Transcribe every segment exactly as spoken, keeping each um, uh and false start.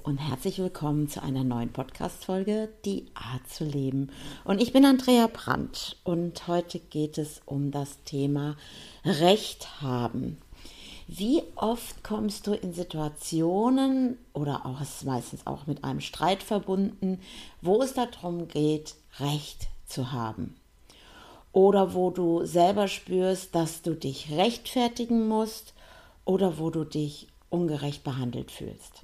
und herzlich willkommen zu einer neuen Podcast-Folge, Die Art zu leben. Und ich bin Andrea Brandt und heute geht es um das Thema Recht haben. Wie oft kommst du in Situationen oder auch es ist meistens auch mit einem Streit verbunden, wo es darum geht, Recht zu haben? Oder wo du selber spürst, dass du dich rechtfertigen musst oder wo du dich ungerecht behandelt fühlst.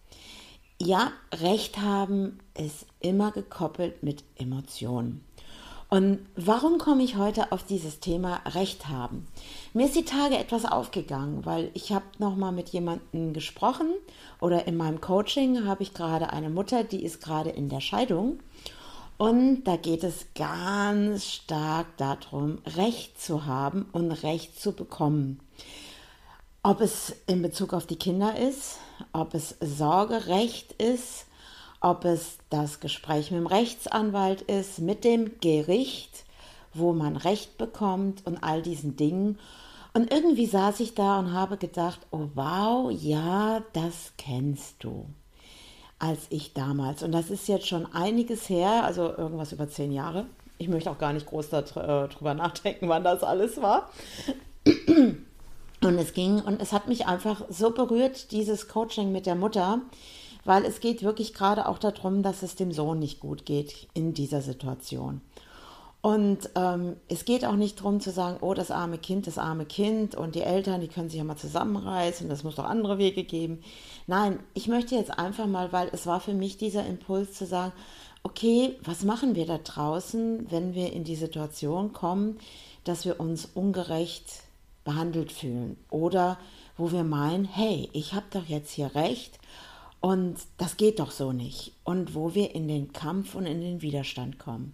Ja, Recht haben ist immer gekoppelt mit Emotionen. Und warum komme ich heute auf dieses Thema Recht haben? Mir ist die Tage etwas aufgegangen, weil ich habe nochmal mit jemandem gesprochen oder in meinem Coaching habe ich gerade eine Mutter, die ist gerade in der Scheidung. Und da geht es ganz stark darum, Recht zu haben und Recht zu bekommen. Ob es in Bezug auf die Kinder ist, ob es Sorgerecht ist, ob es das Gespräch mit dem Rechtsanwalt ist, mit dem Gericht, wo man Recht bekommt und all diesen Dingen. Und irgendwie saß ich da und habe gedacht, oh wow, ja, das kennst du. Als ich damals, und das ist jetzt schon einiges her, also irgendwas über zehn Jahre. Ich möchte auch gar nicht groß darüber nachdenken, wann das alles war. Und es ging, und es hat mich einfach so berührt, dieses Coaching mit der Mutter, weil es geht wirklich gerade auch darum, dass es dem Sohn nicht gut geht in dieser Situation. Und ähm, es geht auch nicht darum zu sagen, oh, das arme Kind, das arme Kind und die Eltern, die können sich ja mal zusammenreißen, das muss doch andere Wege geben. Nein, ich möchte jetzt einfach mal, weil es war für mich dieser Impuls zu sagen, okay, was machen wir da draußen, wenn wir in die Situation kommen, dass wir uns ungerecht behandelt fühlen oder wo wir meinen, hey, ich habe doch jetzt hier Recht und das geht doch so nicht und wo wir in den Kampf und in den Widerstand kommen.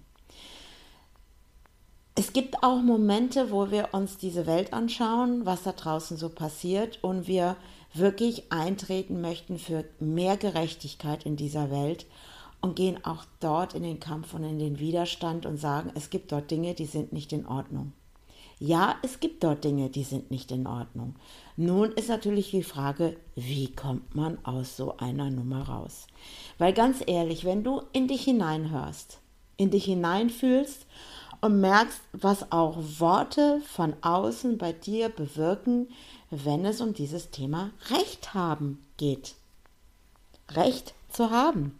Es gibt auch Momente, wo wir uns diese Welt anschauen, was da draußen so passiert und wir wirklich eintreten möchten für mehr Gerechtigkeit in dieser Welt und gehen auch dort in den Kampf und in den Widerstand und sagen, es gibt dort Dinge, die sind nicht in Ordnung. Ja, es gibt dort Dinge, die sind nicht in Ordnung. Nun ist natürlich die Frage, wie kommt man aus so einer Nummer raus? Weil ganz ehrlich, wenn du in dich hineinhörst, in dich hineinfühlst und merkst, was auch Worte von außen bei dir bewirken, wenn es um dieses Thema Recht haben geht. Recht zu haben.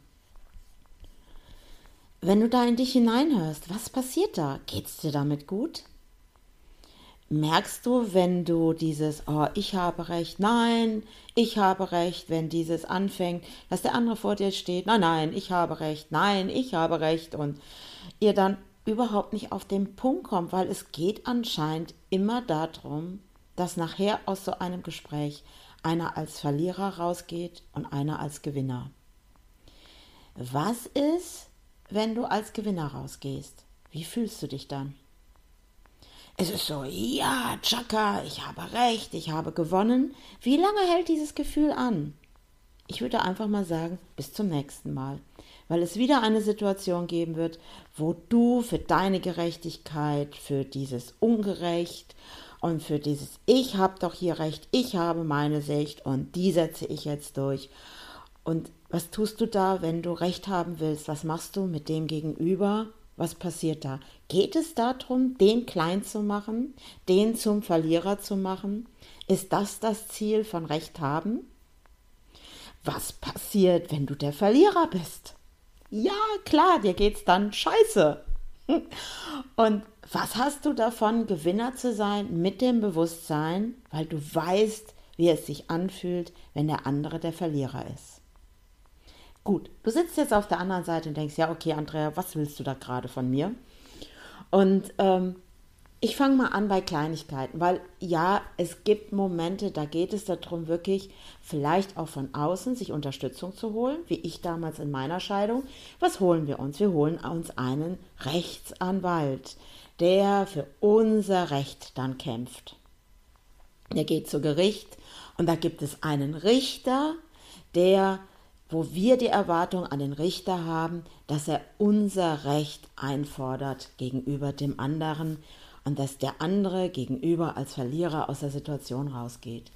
Wenn du da in dich hineinhörst, was passiert da? Geht's dir damit gut? Merkst du, wenn du dieses, oh, ich habe Recht, nein, ich habe Recht, wenn dieses anfängt, dass der andere vor dir steht, nein, nein, ich habe Recht, nein, ich habe Recht und ihr dann überhaupt nicht auf den Punkt kommt, weil es geht anscheinend immer darum, dass nachher aus so einem Gespräch einer als Verlierer rausgeht und einer als Gewinner. Was ist, wenn du als Gewinner rausgehst? Wie fühlst du dich dann? Es ist so, ja, Chaka, ich habe Recht, ich habe gewonnen. Wie lange hält dieses Gefühl an? Ich würde einfach mal sagen, bis zum nächsten Mal. Weil es wieder eine Situation geben wird, wo du für deine Gerechtigkeit, für dieses Ungerecht und für dieses Ich habe doch hier Recht, ich habe meine Sicht und die setze ich jetzt durch. Und was tust du da, wenn du Recht haben willst? Was machst du mit dem Gegenüber? Was passiert da? Geht es darum, den klein zu machen, den zum Verlierer zu machen? Ist das das Ziel von Recht haben? Was passiert, wenn du der Verlierer bist? Ja, klar, dir geht's dann scheiße. Und was hast du davon, Gewinner zu sein mit dem Bewusstsein, weil du weißt, wie es sich anfühlt, wenn der andere der Verlierer ist? Gut, du sitzt jetzt auf der anderen Seite und denkst, ja, okay, Andrea, was willst du da gerade von mir? Und ähm, ich fange mal an bei Kleinigkeiten, weil ja, es gibt Momente, da geht es darum, wirklich vielleicht auch von außen sich Unterstützung zu holen, wie ich damals in meiner Scheidung. Was holen wir uns? Wir holen uns einen Rechtsanwalt, der für unser Recht dann kämpft. Der geht zu Gericht und da gibt es einen Richter, der wo wir die Erwartung an den Richter haben, dass er unser Recht einfordert gegenüber dem anderen und dass der andere gegenüber als Verlierer aus der Situation rausgeht.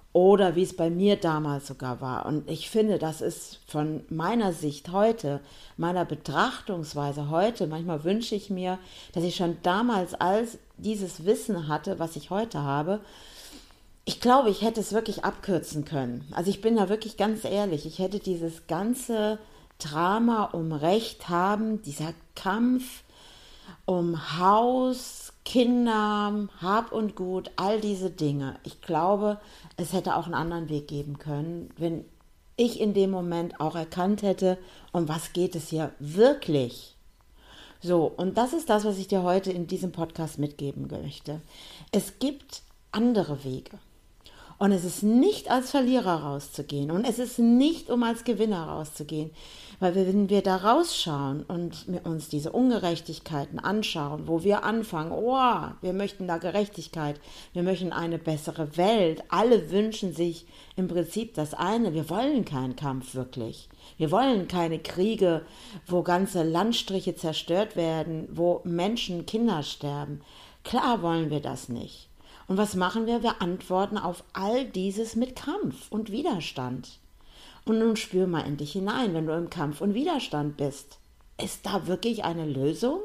oder wie es bei mir damals sogar war. Und ich finde, das ist von meiner Sicht heute, meiner Betrachtungsweise heute, manchmal wünsche ich mir, dass ich schon damals als dieses Wissen hatte, was ich heute habe. Ich glaube, ich hätte es wirklich abkürzen können. Also ich bin da wirklich ganz ehrlich, ich hätte dieses ganze Drama um Recht haben, dieser Kampf um Haus, Kinder, Hab und Gut, all diese Dinge. Ich glaube, es hätte auch einen anderen Weg geben können, wenn ich in dem Moment auch erkannt hätte, um was geht es hier wirklich. So, und das ist das, was ich dir heute in diesem Podcast mitgeben möchte. Es gibt andere Wege. Und es ist nicht als Verlierer rauszugehen und es ist nicht, um als Gewinner rauszugehen, weil wir, wenn wir da rausschauen und uns diese Ungerechtigkeiten anschauen, wo wir anfangen, oh, wir möchten da Gerechtigkeit, wir möchten eine bessere Welt, alle wünschen sich im Prinzip das eine, wir wollen keinen Kampf wirklich, wir wollen keine Kriege, wo ganze Landstriche zerstört werden, wo Menschen, Kinder sterben, klar wollen wir das nicht. Und was machen wir? Wir antworten auf all dieses mit Kampf und Widerstand. Und nun spür mal in dich hinein, wenn du im Kampf und Widerstand bist. Ist da wirklich eine Lösung?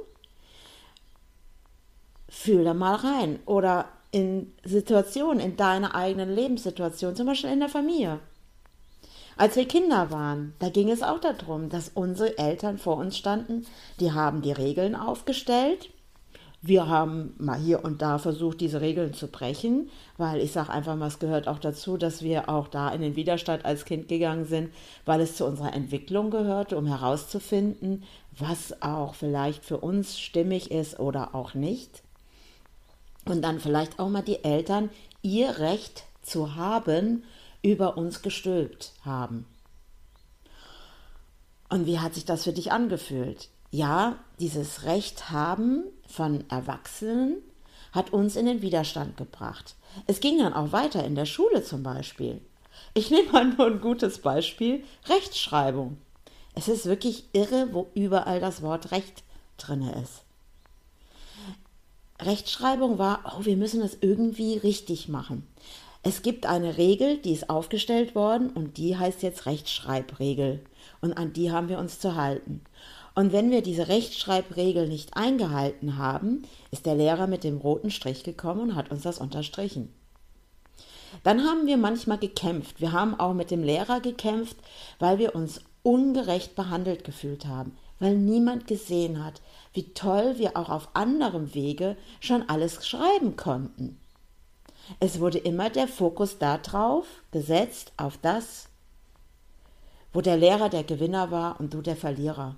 Fühl da mal rein. Oder in Situationen, in deiner eigenen Lebenssituation, zum Beispiel in der Familie. Als wir Kinder waren, da ging es auch darum, dass unsere Eltern vor uns standen, die haben die Regeln aufgestellt. Wir haben mal hier und da versucht, diese Regeln zu brechen, weil ich sage einfach mal, es gehört auch dazu, dass wir auch da in den Widerstand als Kind gegangen sind, weil es zu unserer Entwicklung gehörte, um herauszufinden, was auch vielleicht für uns stimmig ist oder auch nicht. Und dann vielleicht auch mal die Eltern ihr Recht zu haben, über uns gestülpt haben. Und wie hat sich das für dich angefühlt? Ja, dieses Recht haben von Erwachsenen hat uns in den Widerstand gebracht. Es ging dann auch weiter in der Schule zum Beispiel. Ich nehme mal nur ein gutes Beispiel, Rechtschreibung. Es ist wirklich irre, wo überall das Wort Recht drin ist. Rechtschreibung war, oh, wir müssen das irgendwie richtig machen. Es gibt eine Regel, die ist aufgestellt worden und die heißt jetzt Rechtschreibregel. Und an die haben wir uns zu halten. Und wenn wir diese Rechtschreibregel nicht eingehalten haben, ist der Lehrer mit dem roten Strich gekommen und hat uns das unterstrichen. Dann haben wir manchmal gekämpft. Wir haben auch mit dem Lehrer gekämpft, weil wir uns ungerecht behandelt gefühlt haben, weil niemand gesehen hat, wie toll wir auch auf anderem Wege schon alles schreiben konnten. Es wurde immer der Fokus darauf gesetzt, auf das, wo der Lehrer der Gewinner war und du der Verlierer.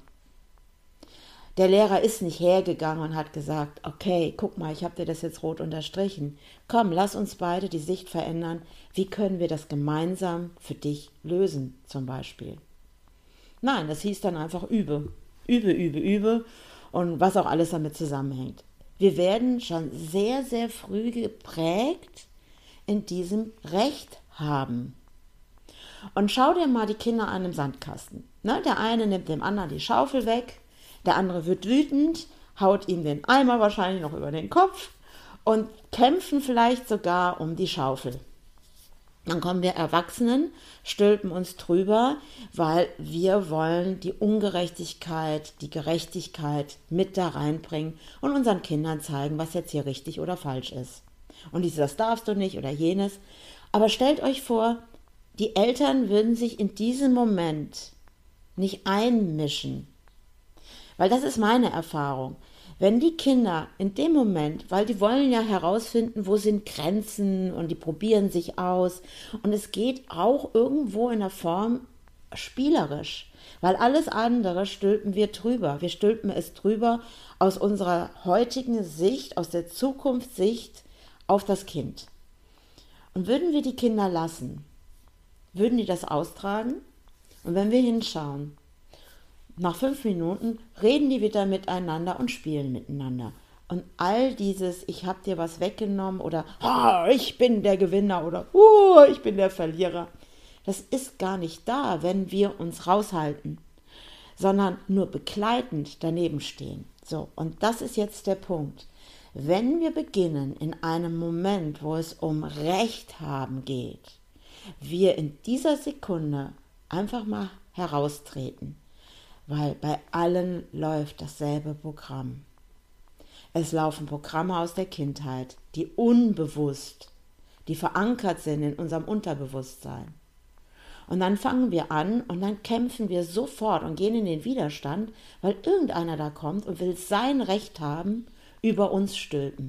Der Lehrer ist nicht hergegangen und hat gesagt, okay, guck mal, ich habe dir das jetzt rot unterstrichen. Komm, lass uns beide die Sicht verändern. Wie können wir das gemeinsam für dich lösen, zum Beispiel? Nein, das hieß dann einfach übe, übe, übe, übe und was auch alles damit zusammenhängt. Wir werden schon sehr, sehr früh geprägt in diesem Recht haben. Und schau dir mal die Kinder an im Sandkasten. Ne, der eine nimmt dem anderen die Schaufel weg, der andere wird wütend, haut ihm den Eimer wahrscheinlich noch über den Kopf und kämpfen vielleicht sogar um die Schaufel. Dann kommen wir Erwachsenen, stülpen uns drüber, weil wir wollen die Ungerechtigkeit, die Gerechtigkeit mit da reinbringen und unseren Kindern zeigen, was jetzt hier richtig oder falsch ist. Und dieses, das darfst du nicht oder jenes. Aber stellt euch vor, die Eltern würden sich in diesem Moment nicht einmischen. Weil das ist meine Erfahrung. Wenn die Kinder in dem Moment, weil die wollen ja herausfinden, wo sind Grenzen und die probieren sich aus und es geht auch irgendwo in der Form spielerisch, weil alles andere stülpen wir drüber. Wir stülpen es drüber aus unserer heutigen Sicht, aus der Zukunftssicht auf das Kind. Und würden wir die Kinder lassen, würden die das austragen? Und wenn wir hinschauen, nach fünf Minuten reden die wieder miteinander und spielen miteinander. Und all dieses, ich habe dir was weggenommen oder oh, ich bin der Gewinner oder oh, ich bin der Verlierer, das ist gar nicht da, wenn wir uns raushalten, sondern nur begleitend daneben stehen. So, und das ist jetzt der Punkt. Wenn wir beginnen in einem Moment, wo es um Recht haben geht, wir in dieser Sekunde einfach mal heraustreten, weil bei allen läuft dasselbe Programm. Es laufen Programme aus der Kindheit, die unbewusst, die verankert sind in unserem Unterbewusstsein. Und dann fangen wir an und dann kämpfen wir sofort und gehen in den Widerstand, weil irgendeiner da kommt und will sein Recht haben, über uns stülpen.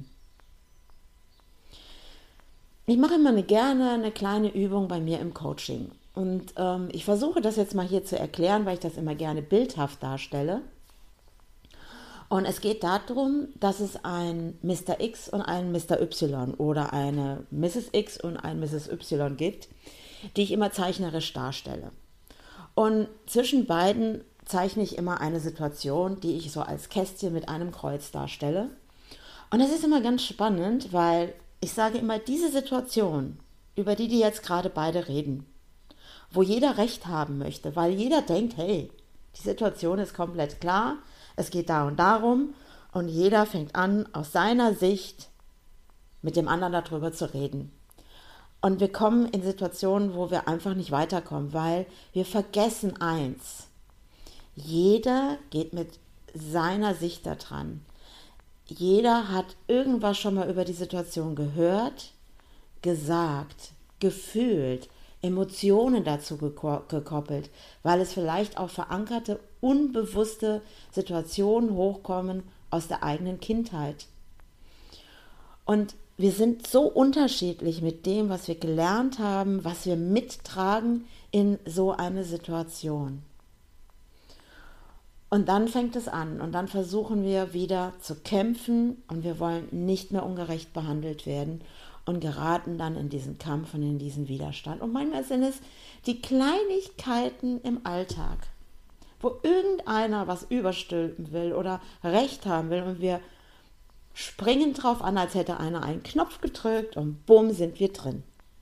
Ich mache immer eine, gerne eine kleine Übung bei mir im Coaching. Und ähm, ich versuche das jetzt mal hier zu erklären, weil ich das immer gerne bildhaft darstelle. Und es geht darum, dass es ein Mister X und ein Mister Y oder eine Misses X und ein Misses Y gibt, die ich immer zeichnerisch darstelle. Und zwischen beiden zeichne ich immer eine Situation, die ich so als Kästchen mit einem Kreuz darstelle. Und das ist immer ganz spannend, weil ich sage immer, diese Situation, über die die jetzt gerade beide reden, wo jeder Recht haben möchte, weil jeder denkt, hey, die Situation ist komplett klar, es geht da und darum und jeder fängt an, aus seiner Sicht mit dem anderen darüber zu reden. Und wir kommen in Situationen, wo wir einfach nicht weiterkommen, weil wir vergessen eins. Jeder geht mit seiner Sicht da dran. Jeder hat irgendwas schon mal über die Situation gehört, gesagt, gefühlt, Emotionen dazu gekoppelt, weil es vielleicht auch verankerte, unbewusste Situationen hochkommen aus der eigenen Kindheit. Und wir sind so unterschiedlich mit dem, was wir gelernt haben, was wir mittragen in so eine Situation. Und dann fängt es an und dann versuchen wir wieder zu kämpfen und wir wollen nicht mehr ungerecht behandelt werden und geraten dann in diesen Kampf und in diesen Widerstand. Und manchmal sind es die Kleinigkeiten im Alltag, wo irgendeiner was überstülpen will oder Recht haben will und wir springen drauf an, als hätte einer einen Knopf gedrückt und bumm, sind wir drin.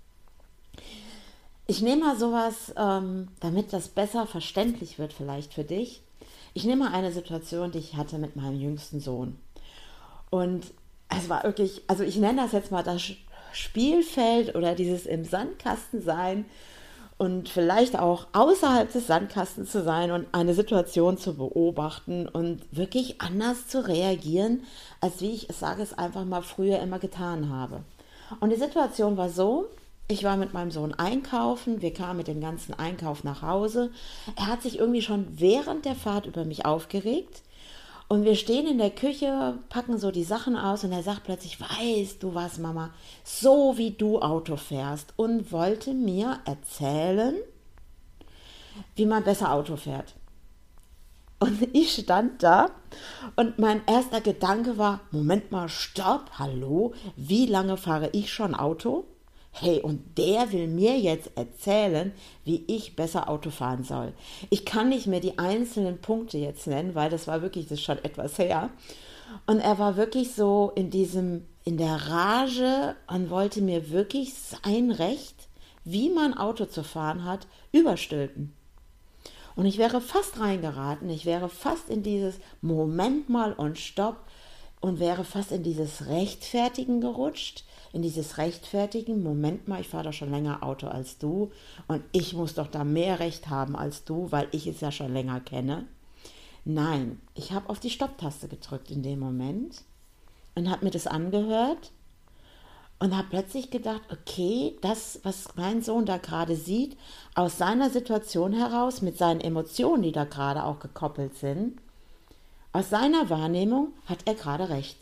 Ich nehme mal sowas, ähm, damit das besser verständlich wird vielleicht für dich. Ich nehme mal eine Situation, die ich hatte mit meinem jüngsten Sohn. Und es war wirklich, also ich nenne das jetzt mal das Spielfeld oder dieses im Sandkasten sein und vielleicht auch außerhalb des Sandkastens zu sein und eine Situation zu beobachten und wirklich anders zu reagieren, als wie ich es sage es einfach mal früher immer getan habe. Und die Situation war so, ich war mit meinem Sohn einkaufen, wir kamen mit dem ganzen Einkauf nach Hause. Er hat sich irgendwie schon während der Fahrt über mich aufgeregt. Und wir stehen in der Küche, packen so die Sachen aus und er sagt plötzlich, weißt du was, Mama, so wie du Auto fährst, und wollte mir erzählen, wie man besser Auto fährt. Und ich stand da und mein erster Gedanke war, Moment mal, stopp, hallo, wie lange fahre ich schon Auto? Hey, und der will mir jetzt erzählen, wie ich besser Auto fahren soll. Ich kann nicht mehr die einzelnen Punkte jetzt nennen, weil das war wirklich, das ist schon etwas her. Und er war wirklich so in diesem, in der Rage und wollte mir wirklich sein Recht, wie man Auto zu fahren hat, überstülpen. Und ich wäre fast reingeraten, ich wäre fast in dieses Moment mal und Stopp und wäre fast in dieses Rechtfertigen gerutscht. In dieses Rechtfertigen, Moment mal, ich fahre doch schon länger Auto als du und ich muss doch da mehr Recht haben als du, weil ich es ja schon länger kenne. Nein, ich habe auf die Stopptaste gedrückt in dem Moment und habe mir das angehört und habe plötzlich gedacht, okay, das, was mein Sohn da gerade sieht, aus seiner Situation heraus, mit seinen Emotionen, die da gerade auch gekoppelt sind, aus seiner Wahrnehmung hat er gerade recht.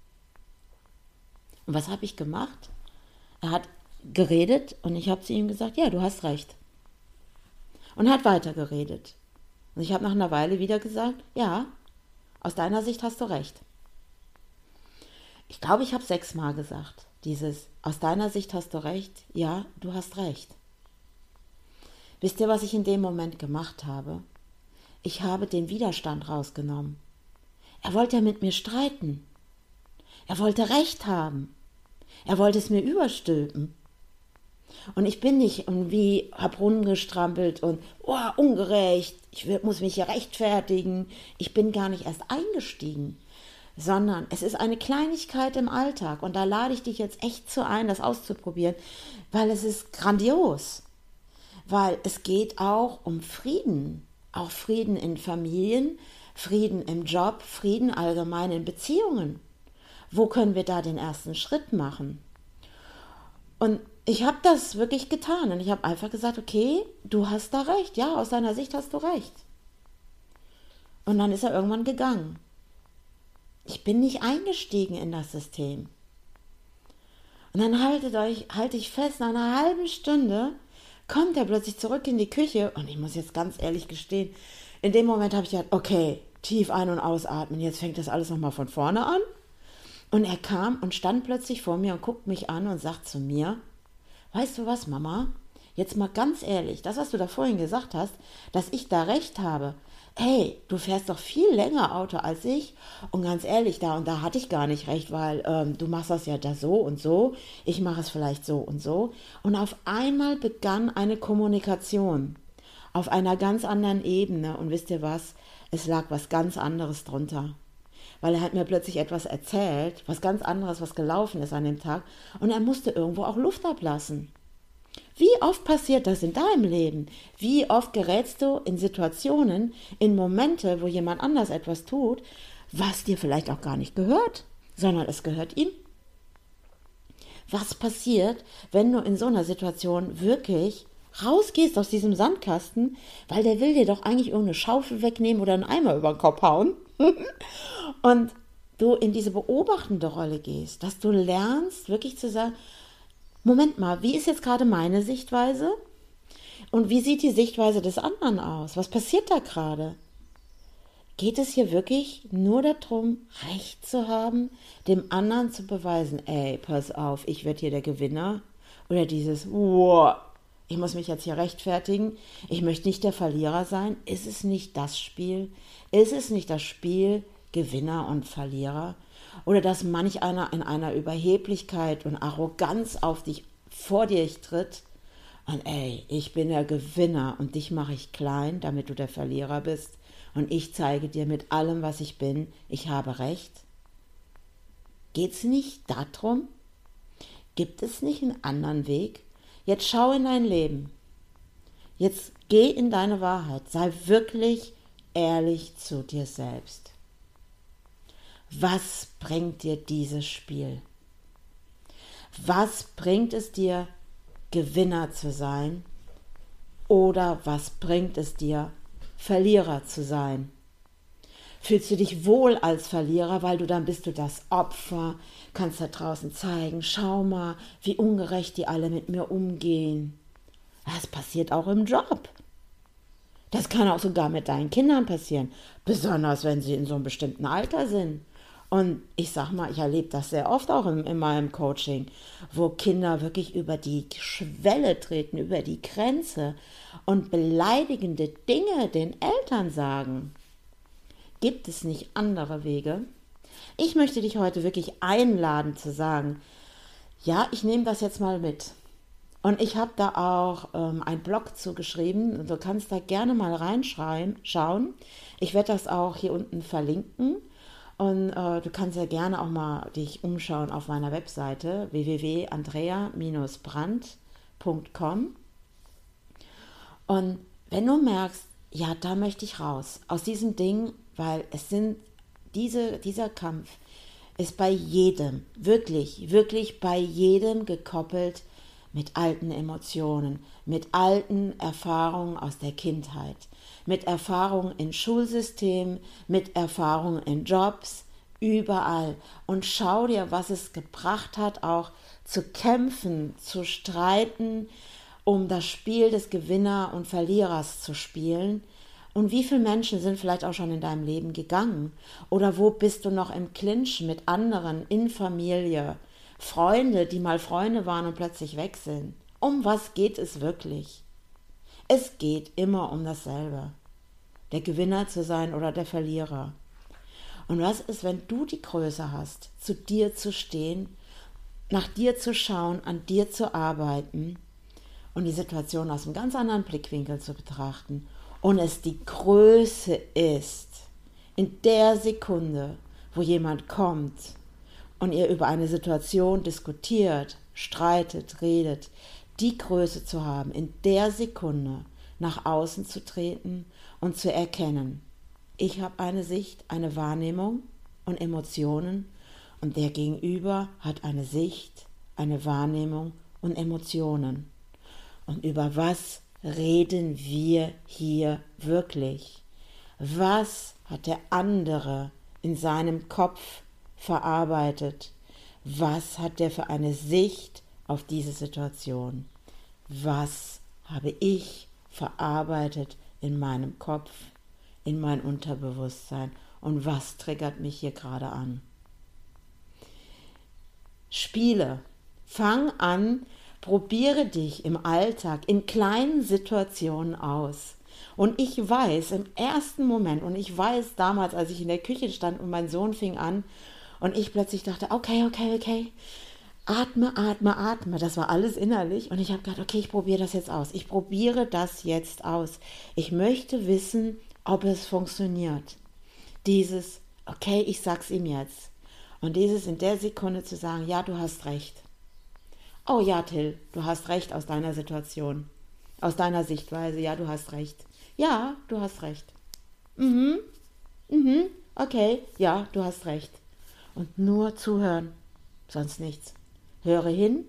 Und was habe ich gemacht? Er hat geredet und ich habe zu ihm gesagt, ja, du hast recht. Und er hat weiter geredet. Und ich habe nach einer Weile wieder gesagt, ja, aus deiner Sicht hast du recht. Ich glaube, ich habe sechsmal gesagt, dieses, aus deiner Sicht hast du recht, ja, du hast recht. Wisst ihr, was ich in dem Moment gemacht habe? Ich habe den Widerstand rausgenommen. Er wollte ja mit mir streiten. Er wollte Recht haben. Er wollte es mir überstülpen. Und ich bin nicht irgendwie, hab rumgestrampelt und, oh, ungerecht, ich muss mich hier rechtfertigen. Ich bin gar nicht erst eingestiegen, sondern es ist eine Kleinigkeit im Alltag. Und da lade ich dich jetzt echt zu ein, das auszuprobieren, weil es ist grandios. weil es geht auch um Frieden, auch Frieden in Familien, Frieden im Job, Frieden allgemein in Beziehungen. Wo können wir da den ersten Schritt machen? Und ich habe das wirklich getan und ich habe einfach gesagt, okay, du hast da recht, ja, aus deiner Sicht hast du recht. Und dann ist er irgendwann gegangen. Ich bin nicht eingestiegen in das System. Und dann haltet euch, halte ich fest, nach einer halben Stunde kommt er plötzlich zurück in die Küche und ich muss jetzt ganz ehrlich gestehen, in dem Moment habe ich gedacht, okay, tief ein- und ausatmen, jetzt fängt das alles nochmal von vorne an. Und er kam und stand plötzlich vor mir und guckt mich an und sagt zu mir, weißt du was, Mama, jetzt mal ganz ehrlich, das, was du da vorhin gesagt hast, dass ich da recht habe, hey, du fährst doch viel länger Auto als ich und ganz ehrlich, da und da hatte ich gar nicht recht, weil ähm, du machst das ja da so und so, ich mache es vielleicht so und so. Und auf einmal begann eine Kommunikation auf einer ganz anderen Ebene und wisst ihr was, es lag was ganz anderes drunter. Weil er hat mir plötzlich etwas erzählt, was ganz anderes, was gelaufen ist an dem Tag und er musste irgendwo auch Luft ablassen. Wie oft passiert das in deinem Leben? Wie oft gerätst du in Situationen, in Momente, wo jemand anders etwas tut, was dir vielleicht auch gar nicht gehört, sondern es gehört ihm? Was passiert, wenn du in so einer Situation wirklich rausgehst aus diesem Sandkasten, weil der will dir doch eigentlich irgendeine Schaufel wegnehmen oder einen Eimer über den Kopf hauen und du in diese beobachtende Rolle gehst, dass du lernst, wirklich zu sagen, Moment mal, wie ist jetzt gerade meine Sichtweise? Und wie sieht die Sichtweise des anderen aus? Was passiert da gerade? Geht es hier wirklich nur darum, Recht zu haben, dem anderen zu beweisen, ey, pass auf, ich werde hier der Gewinner? Oder dieses, wow, ich muss mich jetzt hier rechtfertigen, ich möchte nicht der Verlierer sein? Ist es nicht das Spiel? Ist es nicht das Spiel Gewinner und Verlierer? Oder dass manch einer in einer Überheblichkeit und Arroganz auf dich, vor dir tritt und ey, ich bin der Gewinner und dich mache ich klein, damit du der Verlierer bist und ich zeige dir mit allem, was ich bin, ich habe recht. Geht's nicht darum? Gibt es nicht einen anderen Weg? Jetzt schau in dein Leben. Jetzt geh in deine Wahrheit. Sei wirklich ehrlich zu dir selbst. Was bringt dir dieses Spiel? Was bringt es dir, Gewinner zu sein? Oder was bringt es dir, Verlierer zu sein? Fühlst du dich wohl als Verlierer, weil du dann bist du das Opfer, kannst da draußen zeigen, schau mal, wie ungerecht die alle mit mir umgehen. Das passiert auch im Job. Das kann auch sogar mit deinen Kindern passieren, besonders wenn sie in so einem bestimmten Alter sind. Und ich sag mal, ich erlebe das sehr oft auch in, in meinem Coaching, wo Kinder wirklich über die Schwelle treten, über die Grenze und beleidigende Dinge den Eltern sagen. Gibt es nicht andere Wege? Ich möchte dich heute wirklich einladen zu sagen, ja, ich nehme das jetzt mal mit. Und ich habe da auch ähm, einen Blog zugeschrieben. Du kannst da gerne mal reinschauen. Ich werde das auch hier unten verlinken. Und äh, du kannst ja gerne auch mal dich umschauen auf meiner Webseite w w w punkt andrea Bindestrich brandt punkt com. Und wenn du merkst, ja, da möchte ich raus aus diesem Ding, weil es sind diese, dieser Kampf ist bei jedem, wirklich, wirklich bei jedem gekoppelt mit alten Emotionen, mit alten Erfahrungen aus der Kindheit, mit Erfahrungen im Schulsystem, mit Erfahrungen in Jobs, überall. Und schau dir, was es gebracht hat, auch zu kämpfen, zu streiten, um das Spiel des Gewinner und Verlierers zu spielen. Und wie viele Menschen sind vielleicht auch schon in deinem Leben gegangen? Oder wo bist du noch im Clinch mit anderen in Familie? Freunde, die mal Freunde waren und plötzlich weg sind. Um was geht es wirklich? Es geht immer um dasselbe. Der Gewinner zu sein oder der Verlierer. Und was ist, wenn du die Größe hast, zu dir zu stehen, nach dir zu schauen, an dir zu arbeiten und die Situation aus einem ganz anderen Blickwinkel zu betrachten und es die Größe ist, in der Sekunde, wo jemand kommt und ihr über eine Situation diskutiert, streitet, redet, die Größe zu haben, in der Sekunde nach außen zu treten und zu erkennen, ich habe eine Sicht, eine Wahrnehmung und Emotionen und der Gegenüber hat eine Sicht, eine Wahrnehmung und Emotionen. Und über was reden wir hier wirklich? Was hat der andere in seinem Kopf verarbeitet? Was hat der für eine Sicht auf diese Situation? Was habe ich verarbeitet in meinem Kopf, in mein Unterbewusstsein? Und was triggert mich hier gerade an? Spiele. Fang an, probiere dich im Alltag in kleinen Situationen aus. Und ich weiß im ersten Moment, und ich weiß damals, als ich in der Küche stand und mein Sohn fing an und ich plötzlich dachte, okay, okay, okay, atme, atme, atme. Das war alles innerlich und ich habe gedacht, okay, ich probiere das jetzt aus. Ich probiere das jetzt aus. Ich möchte wissen, ob es funktioniert. Dieses, okay, ich sag's ihm jetzt. Und dieses in der Sekunde zu sagen, ja, du hast recht. Oh ja, Till, du hast recht aus deiner Situation. Aus deiner Sichtweise, ja, du hast recht. Ja, du hast recht. Mhm, mhm, okay, ja, du hast recht. Und nur zuhören, sonst nichts. Höre hin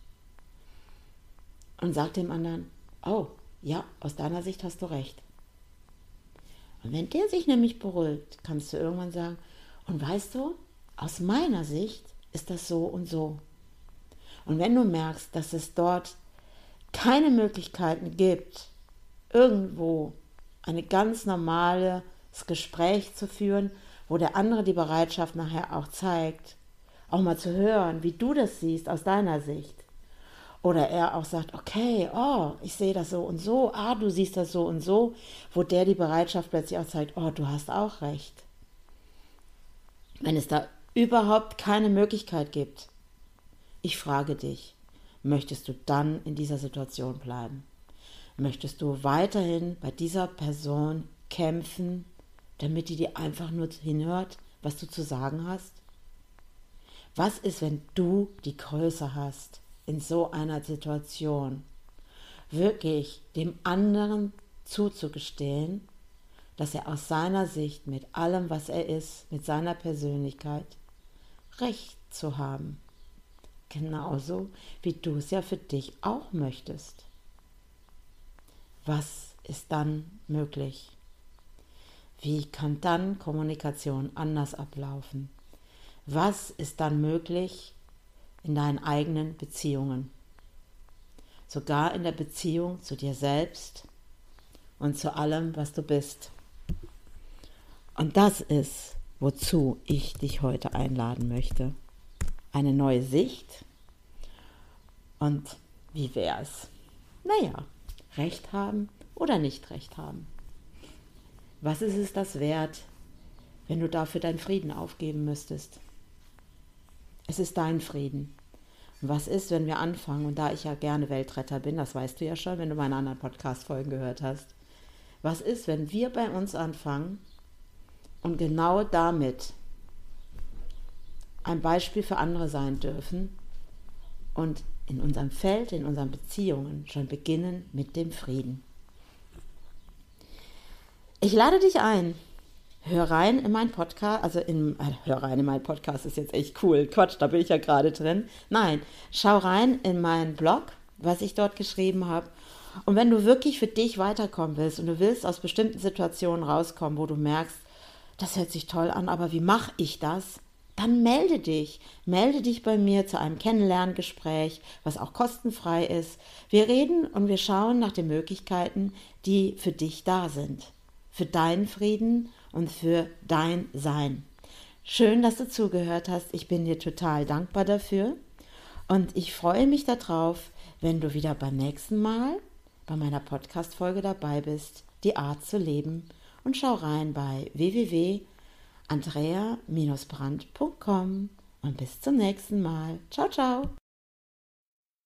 und sag dem anderen, oh, ja, aus deiner Sicht hast du recht. Und wenn der sich nämlich beruhigt, kannst du irgendwann sagen, und weißt du, aus meiner Sicht ist das so und so. Und wenn du merkst, dass es dort keine Möglichkeiten gibt, irgendwo ein ganz normales Gespräch zu führen, wo der andere die Bereitschaft nachher auch zeigt, auch mal zu hören, wie du das siehst aus deiner Sicht. Oder er auch sagt, okay, oh, ich sehe das so und so, ah, du siehst das so und so, wo der die Bereitschaft plötzlich auch zeigt, oh, du hast auch recht. Wenn es da überhaupt keine Möglichkeit gibt, ich frage dich, möchtest du dann in dieser Situation bleiben? Möchtest du weiterhin bei dieser Person kämpfen, damit die dir einfach nur hinhört, was du zu sagen hast? Was ist, wenn du die Größe hast, in so einer Situation wirklich dem anderen zuzugestehen, dass er aus seiner Sicht mit allem, was er ist, mit seiner Persönlichkeit, Recht zu haben? Genauso wie du es ja für dich auch möchtest. Was ist dann möglich? Wie kann dann Kommunikation anders ablaufen? Was ist dann möglich in deinen eigenen Beziehungen? Sogar in der Beziehung zu dir selbst und zu allem, was du bist. Und das ist, wozu ich dich heute einladen möchte. Eine neue Sicht. Und wie wär's? Naja, Recht haben oder nicht Recht haben. Was ist es das wert, wenn du dafür deinen Frieden aufgeben müsstest? Es ist dein Frieden. Und was ist, wenn wir anfangen, und da ich ja gerne Weltretter bin, das weißt du ja schon, wenn du meine anderen Podcast-Folgen gehört hast, was ist, wenn wir bei uns anfangen und genau damit ein Beispiel für andere sein dürfen und in unserem Feld, in unseren Beziehungen schon beginnen mit dem Frieden. Ich lade dich ein, hör rein in meinen Podcast, also in, äh, hör rein in meinen Podcast ist jetzt echt cool, Quatsch, da bin ich ja gerade drin. Nein, schau rein in meinen Blog, was ich dort geschrieben habe. Und wenn du wirklich für dich weiterkommen willst und du willst aus bestimmten Situationen rauskommen, wo du merkst, das hört sich toll an, aber wie mache ich das? Dann melde dich. Melde dich bei mir zu einem Kennenlerngespräch, was auch kostenfrei ist. Wir reden und wir schauen nach den Möglichkeiten, die für dich da sind. Für deinen Frieden und für dein Sein. Schön, dass du zugehört hast. Ich bin dir total dankbar dafür. Und ich freue mich darauf, wenn du wieder beim nächsten Mal bei meiner Podcast-Folge dabei bist, die Art zu leben. Und schau rein bei w w w punkt andrea Bindestrich brandt punkt com und bis zum nächsten Mal. Ciao, ciao.